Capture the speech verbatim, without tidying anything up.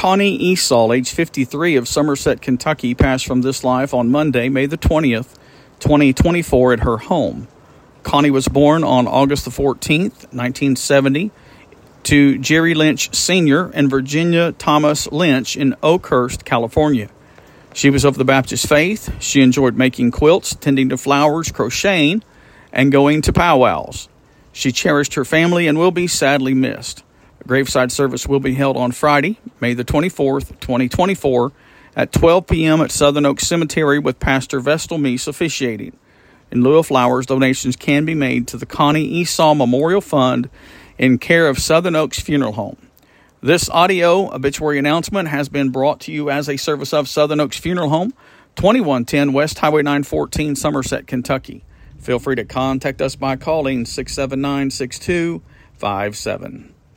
Connie Esau, age fifty-three, of Somerset, Kentucky, passed from this life on Monday, May the twentieth, twenty twenty-four, at her home. Connie was born on August the fourteenth, nineteen seventy, to Jerry Lynch Senior and Virginia Thomas Lynch in Oakhurst, California. She was of the Baptist faith. She enjoyed making quilts, tending to flowers, crocheting, and going to powwows. She cherished her family and will be sadly missed. A graveside service will be held on Friday, May the twenty-fourth, twenty twenty-four, at twelve p.m. at Southern Oaks Cemetery, with Pastor Vestal Meese officiating. In lieu of flowers, donations can be made to the Connie Esau Memorial Fund in care of Southern Oaks Funeral Home. This audio obituary announcement has been brought to you as a service of Southern Oaks Funeral Home, twenty-one ten West Highway nine fourteen, Somerset, Kentucky. Feel free to contact us by calling six seven nine, six two five seven.